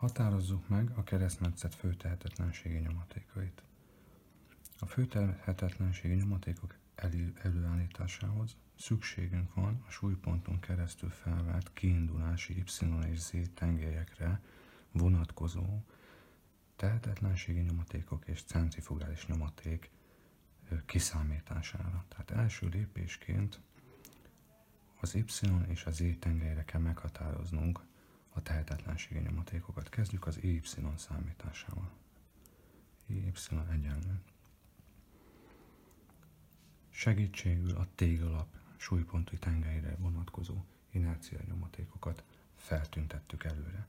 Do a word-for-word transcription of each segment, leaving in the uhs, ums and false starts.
Határozzuk meg a keresztmetszet főtehetetlenségi nyomatékait. A főtehetetlenségi nyomatékok elő, előállításához szükségünk van a súlyponton keresztül felvárt kiindulási Y és Z tengelyekre vonatkozó tehetetlenségi nyomatékok és centrifugális nyomaték kiszámítására. Tehát első lépésként az Y és a Z tengelyre kell meghatároznunk a tehetetlenségi nyomatékokat. Kezdjük az E Y számításával. E Y egyenlő. Segítségül a téglalap súlyponti tengelyre vonatkozó inercia nyomatékokat feltüntettük előre.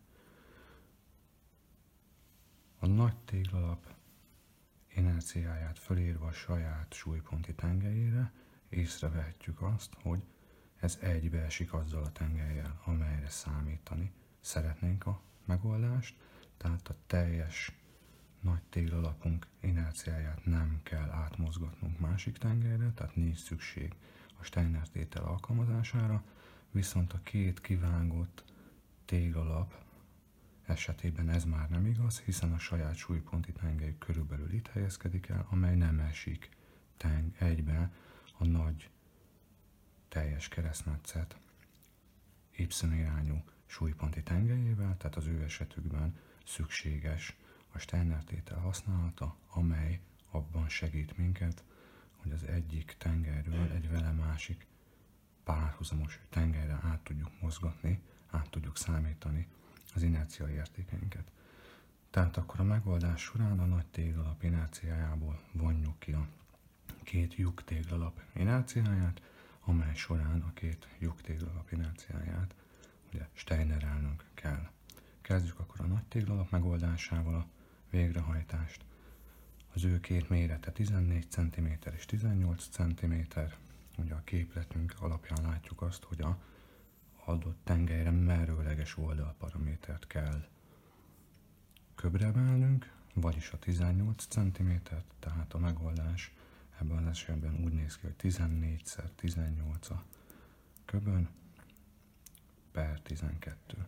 A nagy téglalap inerciáját fölírva a saját súlyponti tengelyére észrevehetjük azt, hogy ez egybeesik azzal a tengellyel, amelyre számítani szeretnénk a megoldást, tehát a teljes nagy téglalapunk inerciáját nem kell átmozgatnunk másik tengelyre, tehát nincs szükség a Steiner tétel alkalmazására, viszont a két kivágott téglalap esetében ez már nem igaz, hiszen a saját súlyponti tengelyük körülbelül itt helyezkedik el, amely nem esik teng egybe a nagy teljes keresztmetszet Y irányú súlyponti tengelyével, tehát az ő esetükben szükséges a Steiner tétel használata, amely abban segít minket, hogy az egyik tengelyről egy vele másik párhuzamos tengelyre át tudjuk mozgatni, át tudjuk számítani az inercia értékeinket. Tehát akkor a megoldás során a nagy téglalap inerciájából vonjuk ki a két lyuk téglalap inerciáját, amely során a két lyuk téglalap inerciáját ugye steinerelnünk kell. Kezdjük akkor a nagy téglalap megoldásával a végrehajtást. Az ő két mérete tizennégy centiméter és tizennyolc centiméter. Ugye a képletünk alapján látjuk azt, hogy a adott tengelyre merőleges oldalparamétert kell köbremelnünk, vagyis a tizennyolc centimétert, tehát a megoldás ebben az esetben úgy néz ki, hogy tizennégy szer tizennyolc a köbön per tizenkettő.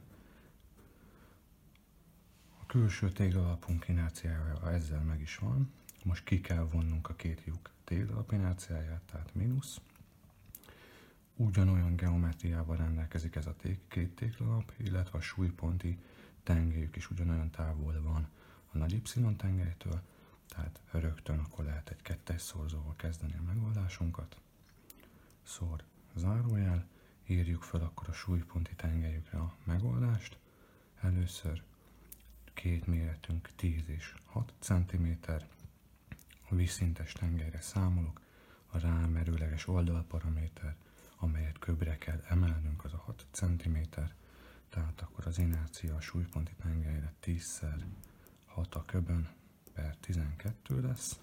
A külső téglalapunk inerciája ezzel meg is van. Most ki kell vonnunk a két lyuk téglalap inerciáját, tehát mínusz. Ugyanolyan geometriával rendelkezik ez a té- két téglalap, illetve a súlyponti tengelyük is ugyanolyan távol van a nagy Y tengelytől, tehát rögtön akkor lehet egy kettes szorzóval kezdeni a megoldásunkat. Szor zárójel, írjuk fel akkor a súlyponti tengelyükre a megoldást. Először két méretünk tíz és hat centiméter, a vízszintes tengelyre számolok, a rámerőleges oldalparaméter, amelyet köbre kell emelnünk, az a hat centiméter, tehát akkor az inercia a súlyponti tengelyre tíz szer hat a köbön per tizenkettő lesz.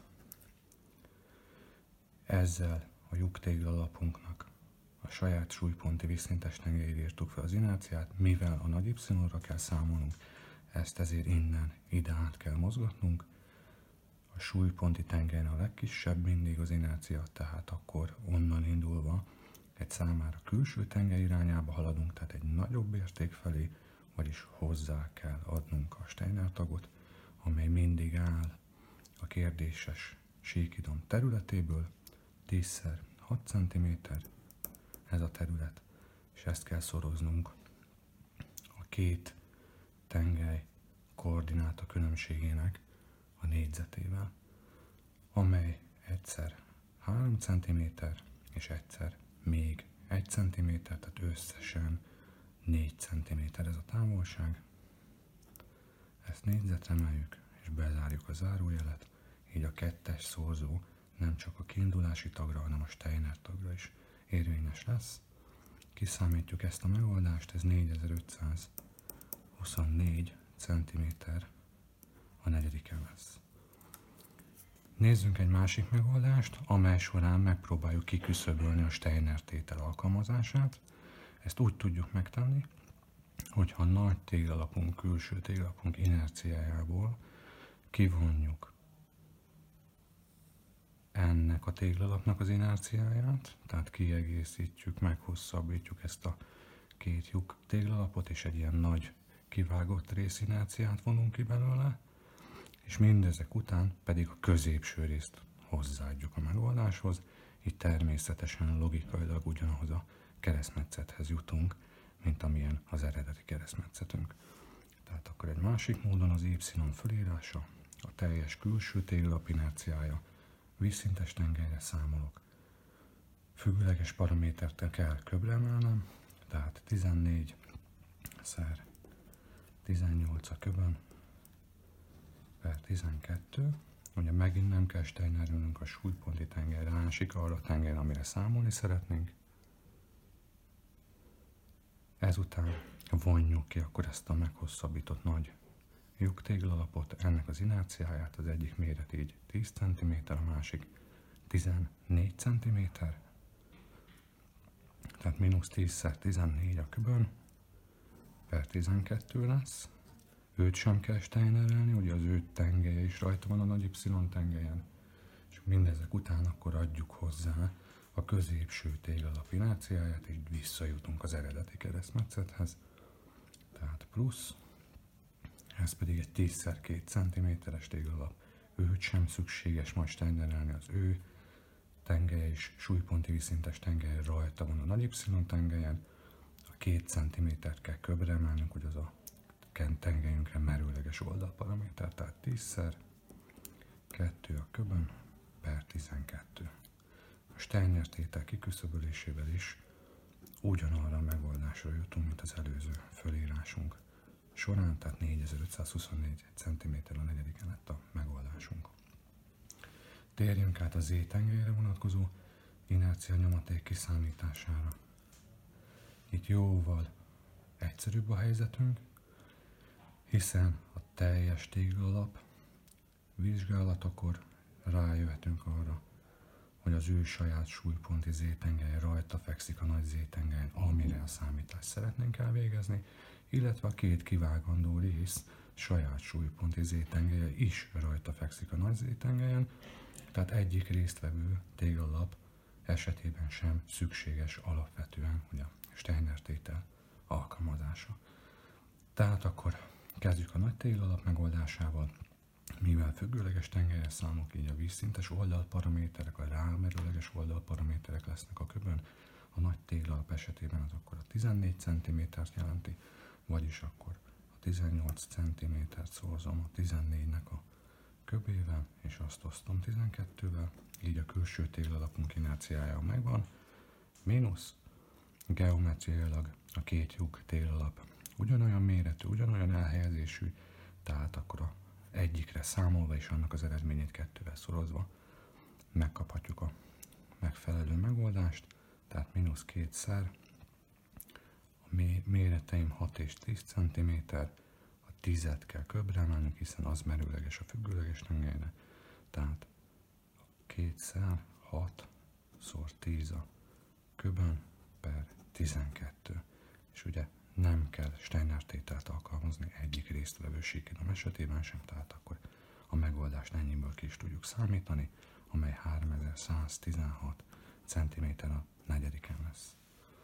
Ezzel a lyuk téglalapunknak a saját súlyponti vízszintes tengelyére írtuk fel az inerciát, mivel a nagy Y-ra kell számolnunk, ezt ezért innen ide át kell mozgatnunk. A súlyponti tengelyen a legkisebb mindig az inercia, tehát akkor onnan indulva egy számára külső tengely irányába haladunk, tehát egy nagyobb érték felé, vagyis hozzá kell adnunk a Steiner tagot, amely mindig áll a kérdéses síkidom területéből, tíz szer hat centiméter, ez a terület, és ezt kell szoroznunk a két tengely koordináta különbségének a négyzetével, amely egyszer három centiméter és egyszer még egy centiméter, tehát összesen négy centiméter ez a távolság. Ezt négyzetre emeljük és bezárjuk a zárójelet, így a kettes szorzó nem csak a kiindulási tagra, hanem a Steiner tagra is érvényes lesz. Kiszámítjuk ezt a megoldást, ez négyezer-ötszázhuszonnégy centiméter a negyediken lesz. Nézzünk egy másik megoldást, amely során megpróbáljuk kiküszöbölni a Steiner tétel alkalmazását. Ezt úgy tudjuk megtenni, hogyha a nagy téglalapunk, külső téglalapunk inerciájából kivonjuk ennek a téglalapnak az inerciáját, tehát kiegészítjük, meghosszabbítjuk ezt a két lyuk téglalapot, és egy ilyen nagy kivágott részinerciát vonunk ki belőle, és mindezek után pedig a középső részt hozzáadjuk a megoldáshoz, így természetesen logikailag ugyanahoz a keresztmetszethez jutunk, mint amilyen az eredeti keresztmetszetünk. Tehát akkor egy másik módon az Y fölírása, a teljes külső téglalap inerciája, vízszintes tengelyre számolok. Függőleges paramétert kell köbbre emelnem, tehát tizennégy szer tizennyolc a köbön per tizenkettő. Ugye megint nem kell steinerülnünk a súlyponti tengelyre, másik arra a tengelyre, amire számolni szeretnénk. Ezután vonjuk ki akkor ezt a meghosszabbított nagy lyuktéglalapot, ennek az inerciáját, az egyik méret így tíz centiméter, a másik tizennégy centiméter. Tehát mínusz tízszer tizennégy a köbön, per tizenkettő lesz. Őt sem kell steinerelni, ugye az ő tengelye is rajta van a nagy Y tengelyen. És mindezek után akkor adjuk hozzá a középső téglalap inerciáját, így visszajutunk az eredeti keresztmetszethez. Tehát plusz, ez pedig egy tízszer két centiméteres téglalap. Őt sem szükséges majd steinerelni, az ő tengelye is súlyponti vízszintes tengely rajta van a nagy Y tengelyen. A két centimétert kell köbbre emelnünk, hogy az a tengelyünkre merőleges oldalparaméter, tehát tízszer kettő a köbön per tizenkettő. A Steiner tétel kiküszöbölésével is ugyanarra a megoldásra jutunk, mint az előző fölírásunk során, tehát négyezer-ötszázhuszonnégy centiméter a negyediken lett a megoldásunk. Térjünk át a Z tengelyre vonatkozó inercia nyomaték kiszámítására. Itt jóval egyszerűbb a helyzetünk, hiszen a teljes téglalap vizsgálatakor rájöhetünk arra, hogy az ő saját súlyponti Z-tengelye rajta fekszik a nagy Z-tengelyen, amire a számítást szeretnénk elvégezni, illetve a két kivágandó rész saját súlyponti Z-tengelye is rajta fekszik a nagy Z-tengelyen, tehát egyik résztvevő téglalap esetében sem szükséges alapvetően ugye, a Steiner tétel alkalmazása. Tehát akkor kezdjük a nagy téglalap megoldásával. Mivel függőleges tengelyre számok, így a vízszintes oldalparaméterek, a rámerőleges oldalparaméterek lesznek a köbön, a nagy téglalap esetében az akkor a tizennégy centimétert jelenti, vagyis akkor a tizennyolc centimétert szorzom a tizennégynek a köbével, és azt osztom tizenkettővel, így a külső téglalapunk inerciája megvan, mínusz geometriailag a két lyuk téglalap ugyanolyan méretű, ugyanolyan elhelyezésű, tehát akkor a egyikre számolva és annak az eredményét kettővel szorozva megkaphatjuk a megfelelő megoldást, tehát mínusz kétszer, a méreteim hat és tíz centiméter, a tízet kell köbbre emelnünk, hiszen az merőleges a függőleges tengelyre, tehát kétszer hat szor tíz a köbön per tizenkettő, és ugye nem kell Steiner tételt alkalmazni egyik résztvevő síkidom esetében sem, tehát akkor a megoldást ennyiből ki is tudjuk számítani, amely háromezer-száztizenhat centiméter a negyediken lesz.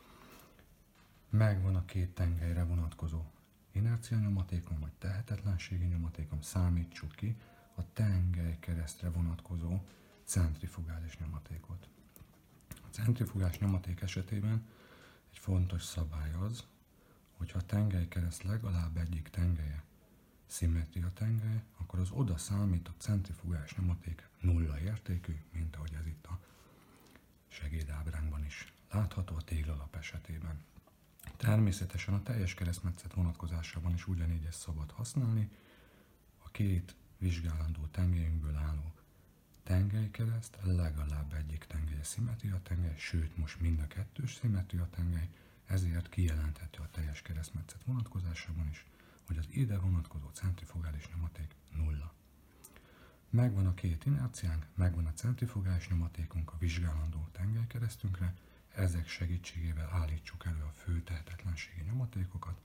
Megvan a két tengelyre vonatkozó inercia nyomatékom, vagy tehetetlenségi nyomatékom, számítsuk ki a tengely keresztre vonatkozó centrifugális nyomatékot. A centrifugális nyomaték esetében egy fontos szabály az, hogyha a tengelykereszt legalább egyik tengelye szimmetria tengely, akkor az oda számított centrifugális nyomaték nulla értékű, mint ahogy ez itt a segédábránkban is látható a téglalap esetében. Természetesen a teljes keresztmetszet vonatkozásában is ugyanígy ezt szabad használni. A két vizsgálandó tengelyünkből álló tengelykereszt legalább egyik tengelye szimmetria tengely, sőt most mind a kettős szimmetria tengely, ezért kijelenthető a teljes keresztmetszet vonatkozásában is, hogy az ide vonatkozó centrifugális nyomaték nulla. Megvan a két inerciánk, megvan a centrifugális nyomatékunk a vizsgálandó tengelykeresztünkre, ezek segítségével állítsuk elő a fő tehetetlenségi nyomatékokat.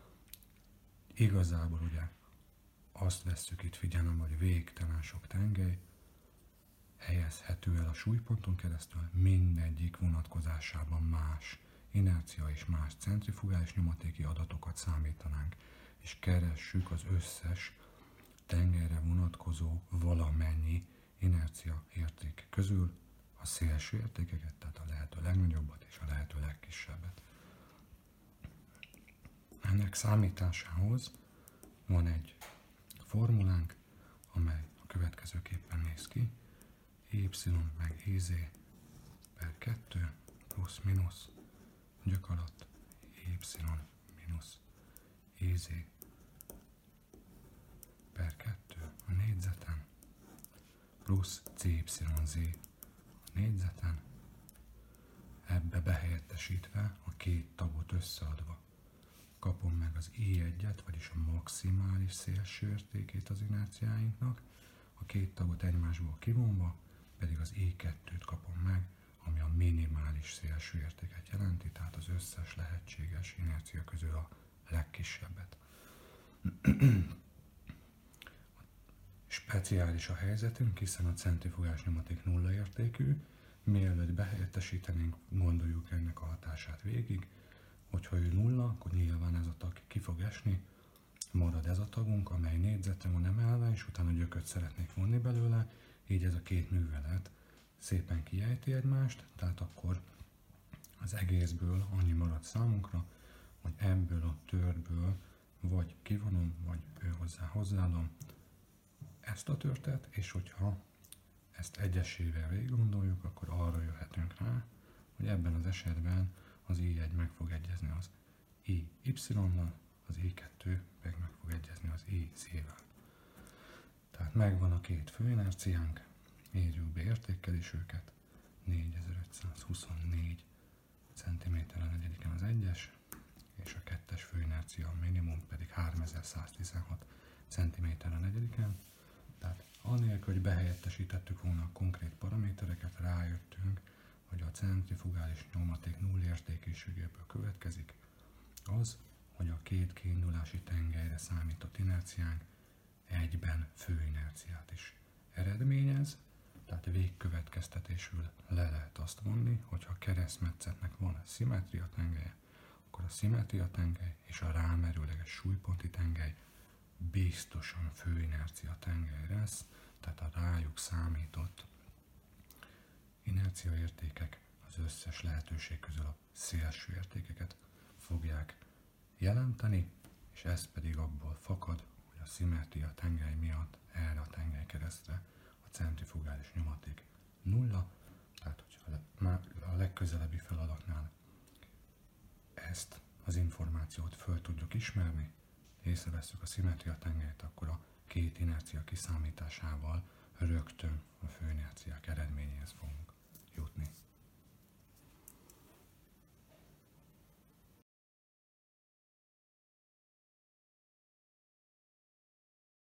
Igazából ugye azt vesszük itt figyelembe, hogy végtelen sok tengely helyezhető el a súlyponton keresztül, mindegyik vonatkozásában más inercia és más centrifugális nyomatéki adatokat számítanánk. és keressük az összes tengelyre vonatkozó valamennyi inercia érték közül a szélső értékeket, tehát a lehető legnagyobbat és a lehető legkisebbet. Ennek számításához van egy formulánk, amely a következőképpen néz ki. Y meg I Z per kettő plusz minusz gyök alatt Y minusz I Z per kettő a négyzeten plusz C Y Z a négyzeten, ebbe behelyettesítve a két tagot összeadva kapom meg az I egyet, vagyis a maximális szélső értékét az inerciáinknak, a két tagot egymásból kivonva pedig az I kettőt kapom meg, ami a minimális szélső értéket jelenti, tehát az összes lehetséges inercia közül a legkisebbet. Speciális a helyzetünk, hiszen a centrifugás nyomaték nulla értékű. Mielőtt behelyettesítenénk, gondoljuk ennek a hatását végig. Hogyha ő nulla, akkor nyilván ez a tag ki fog esni, marad ez a tagunk, amely négyzetre van emelve, és utána gyököt szeretnék vonni belőle, így ez a két művelet szépen kiejti egymást, tehát akkor az egészből annyi marad számunkra, hogy ebből a törből vagy kivonom, vagy ő hozzá hozzáadom ezt a törtet, és hogyha ezt egyesével végig gondoljuk, akkor arra jöhetünk rá, hogy ebben az esetben az I egy meg fog egyezni az I Y-nal, az I kettő meg meg fog egyezni az I Z-vel. Tehát megvan a két főinerciánk, írjuk be, értékelés őket, négyezer-ötszázhuszonnégy centiméter a negyediken az egyes, és a kettes főinercia a minimum pedig háromezer-száztizenhat centiméter a negyediken. Tehát anélkül, hogy behelyettesítettük volna a konkrét paramétereket, rájöttünk, hogy a centrifugális nyomaték null értékűségéből következik az, hogy a két kiindulási tengelyre számított inerciánk egyben főinerciát is eredményez, tehát végkövetkeztetésül le lehet azt vonni, hogy ha a keresztmetszetnek van a szimmetria tengelye, akkor a szimmetria tengely és a rámerőleges súlyponti tengely biztosan főinercia tengely lesz, tehát a rájuk számított inercia értékek az összes lehetőség közül a szélső értékeket fogják jelenteni, és ez pedig abból fakad, hogy a szimmetria tengely miatt erre a tengely keresztre a centrifugális nyomaték nulla, tehát hogyha a legközelebbi feladatnál ezt az információt föl tudjuk ismerni, észrevesszük a szimmetria tengelyt, akkor a két inercia kiszámításával rögtön a főinercia